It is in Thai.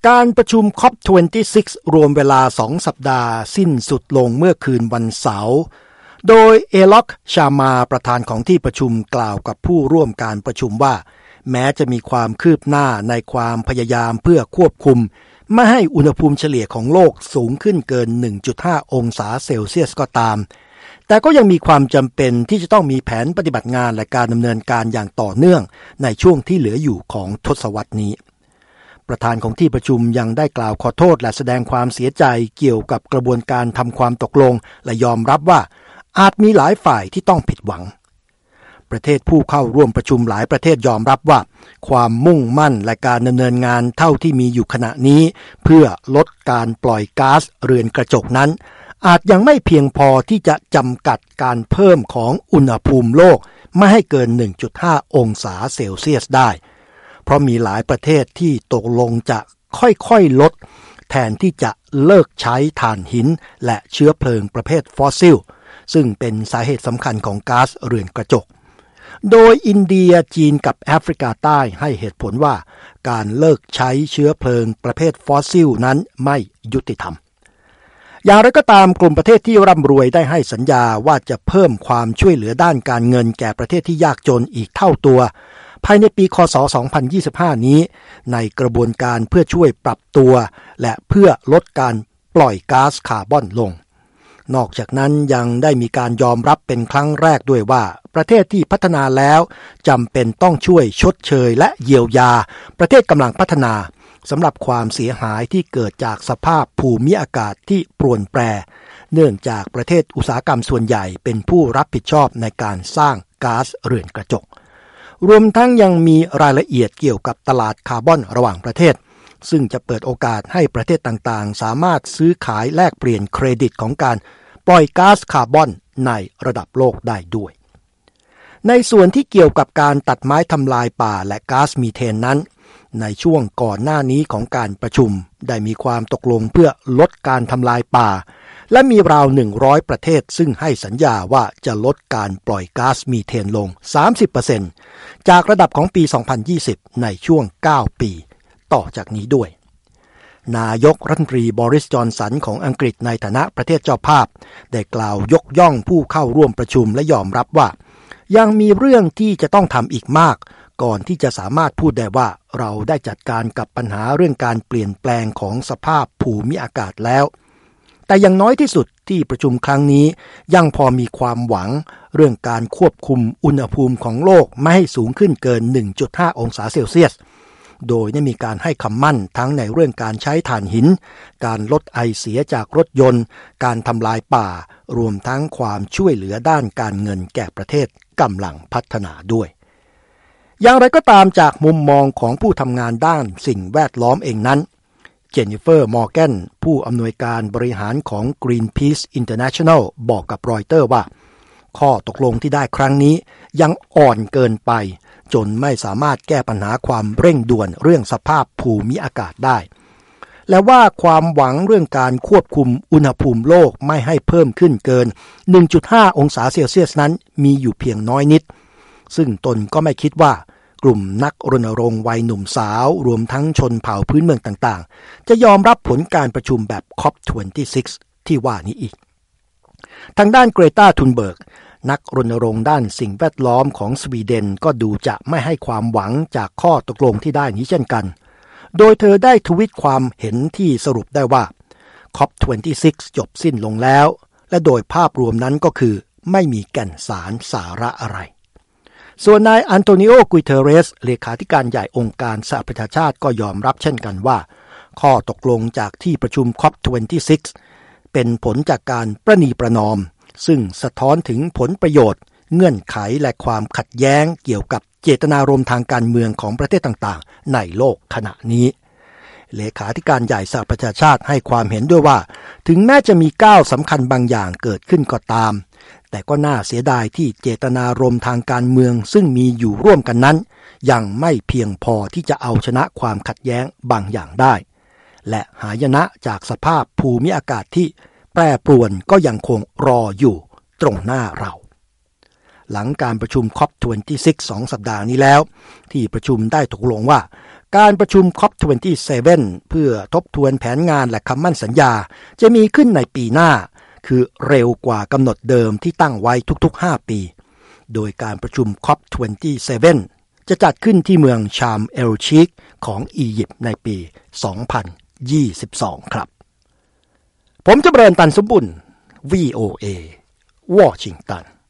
การประชุม COP26 รวมเวลา2สัปดาห์สิ้นสุดลงเมื่อคืนวันเสาร์โดยเอล็อกชามาประธานของที่ประชุมกล่าวกับผู้ร่วมการประชุมว่าแม้จะมีความคืบหน้าในความพยายามเพื่อควบคุมไม่ให้อุณหภูมิเฉลี่ยของโลกสูงขึ้นเกิน 1.5 องศาเซลเซียสก็ตามแต่ก็ยังมีความจำเป็นที่จะต้องมีแผนปฏิบัติงานและการดำเนินการอย่างต่อเนื่องในช่วงที่เหลืออยู่ของทศวรรษนี้ประธานของที่ประชุมยังได้กล่าวขอโทษและแสดงความเสียใจเกี่ยวกับกระบวนการทำความตกลงและยอมรับว่าอาจมีหลายฝ่ายที่ต้องผิดหวังประเทศผู้เข้าร่วมประชุมหลายประเทศยอมรับว่าความมุ่งมั่นและการดำเนินงานเท่าที่มีอยู่ขณะนี้เพื่อลดการปล่อยก๊าซเรือนกระจกนั้นอาจยังไม่เพียงพอที่จะจำกัดการเพิ่มของอุณหภูมิโลกไม่ให้เกิน 1.5 องศาเซลเซียสได้เพราะมีหลายประเทศที่ตกลงจะค่อยๆลดแทนที่จะเลิกใช้ถ่านหินและเชื้อเพลิงประเภทฟอสซิลซึ่งเป็นสาเหตุสำคัญของก๊าซเรือนกระจกโดยอินเดียจีนกับแอฟริกาใต้ให้เหตุผลว่าการเลิกใช้เชื้อเพลิงประเภทฟอสซิลนั้นไม่ยุติธรรมอย่างไรก็ตามกลุ่มประเทศที่ร่ำรวยได้ให้สัญญาว่าจะเพิ่มความช่วยเหลือด้านการเงินแก่ประเทศที่ยากจนอีกเท่าตัวภายในปีคศ2025นี้ในกระบวนการเพื่อช่วยปรับตัวและเพื่อลดการปล่อยก๊าซคาร์บอนลงนอกจากนั้นยังได้มีการยอมรับเป็นครั้งแรกด้วยว่าประเทศที่พัฒนาแล้วจำเป็นต้องช่วยชดเชยและเยียวยาประเทศกำลังพัฒนาสำหรับความเสียหายที่เกิดจากสภาพภูมิอากาศที่ปรวนแปรเนื่องจากประเทศอุตสาหกรรมส่วนใหญ่เป็นผู้รับผิดชอบในการสร้างก๊าซเรือนกระจกรวมทั้งยังมีรายละเอียดเกี่ยวกับตลาดคาร์บอนระหว่างประเทศซึ่งจะเปิดโอกาสให้ประเทศต่างๆสามารถซื้อขายแลกเปลี่ยนเครดิตของการปล่อยก๊าซคาร์บอนในระดับโลกได้ด้วยในส่วนที่เกี่ยวกับการตัดไม้ทำลายป่าและก๊าซมีเทนนั้นในช่วงก่อนหน้านี้ของการประชุมได้มีความตกลงเพื่อลดการทำลายป่าและมีราว100ประเทศซึ่งให้สัญญาว่าจะลดการปล่อยก๊าซมีเทนลง 30% จากระดับของปี 2020 ในช่วง 9 ปีต่อจากนี้ด้วยนายกรัฐมนตรีบอริส จอนสันของอังกฤษในฐานะประเทศเจ้าภาพได้กล่าวยกย่องผู้เข้าร่วมประชุมและยอมรับว่ายังมีเรื่องที่จะต้องทำอีกมากก่อนที่จะสามารถพูดได้ว่าเราได้จัดการกับปัญหาเรื่องการเปลี่ยนแปลงของสภาพภูมิอากาศแล้วแต่อย่างน้อยที่สุดที่ประชุมครั้งนี้ยังพอมีความหวังเรื่องการควบคุมอุณหภูมิของโลกไม่ให้สูงขึ้นเกิน 1.5 องศาเซลเซียสโดยได้มีการให้คำมั่นทั้งในเรื่องการใช้ถ่านหินการลดไอเสียจากรถยนต์การทำลายป่ารวมทั้งความช่วยเหลือด้านการเงินแก่ประเทศกำลังพัฒนาด้วยอย่างไรก็ตามจากมุมมองของผู้ทำงานด้านสิ่งแวดล้อมเองนั้นเจนนิเฟอร์มอร์แกนผู้อำนวยการบริหารของ Greenpeace International บอกกับรอยเตอร์ว่าข้อตกลงที่ได้ครั้งนี้ยังอ่อนเกินไปจนไม่สามารถแก้ปัญหาความเร่งด่วนเรื่องสภาพภูมิอากาศได้และว่าความหวังเรื่องการควบคุมอุณหภูมิโลกไม่ให้เพิ่มขึ้นเกิน 1.5 องศาเซลเซียสนั้นมีอยู่เพียงน้อยนิดซึ่งตนก็ไม่คิดว่ากลุ่มนักรณรงค์วัยหนุ่มสาวรวมทั้งชนเผ่าพื้นเมืองต่างๆจะยอมรับผลการประชุมแบบ COP26 ที่ว่านี้อีกทางด้านเกรตา ทุนเบิร์กนักรณรงค์ด้านสิ่งแวดล้อมของสวีเดนก็ดูจะไม่ให้ความหวังจากข้อตกลงที่ได้นี้เช่นกันโดยเธอได้ทวิตความเห็นที่สรุปได้ว่า COP26 จบสิ้นลงแล้วและโดยภาพรวมนั้นก็คือไม่มีแก่นสารสาระอะไรส่วนนายอันโตนิโอ กุยเทเรสเลขาธิการใหญ่องค์การสหประชาชาติก็ยอมรับเช่นกันว่าข้อตกลงจากที่ประชุม COP26 เป็นผลจากการประนีประนอมซึ่งสะท้อนถึงผลประโยชน์เงื่อนไขและความขัดแย้งเกี่ยวกับเจตนารมณ์ทางการเมืองของประเทศต่างๆในโลกขณะนี้เลขาธิการใหญ่สหประชาชาติให้ความเห็นด้วยว่าถึงแม้จะมีก้าวสำคัญบางอย่างเกิดขึ้นก็ตามแต่ก็น่าเสียดายที่เจตนารมณ์ทางการเมืองซึ่งมีอยู่ร่วมกันนั้นยังไม่เพียงพอที่จะเอาชนะความขัดแย้งบางอย่างได้และหายนะจากสภาพภูมิอากาศที่แปรปรวนก็ยังคงรออยู่ตรงหน้าเราหลังการประชุม COP26 2 สัปดาห์นี้แล้วที่ประชุมได้ตกลงว่าการประชุม COP27 เพื่อทบทวนแผนงานและคำมั่นสัญญาจะมีขึ้นในปีหน้าคือเร็วกว่ากำหนดเดิมที่ตั้งไว้ทุกๆ5ปีโดยการประชุม COP27 จะจัดขึ้นที่เมืองชาร์มเอลชีคของอียิปต์ในปี 2022 ครับผมจำเริญตันสมบุญ VOA วอชิงตัน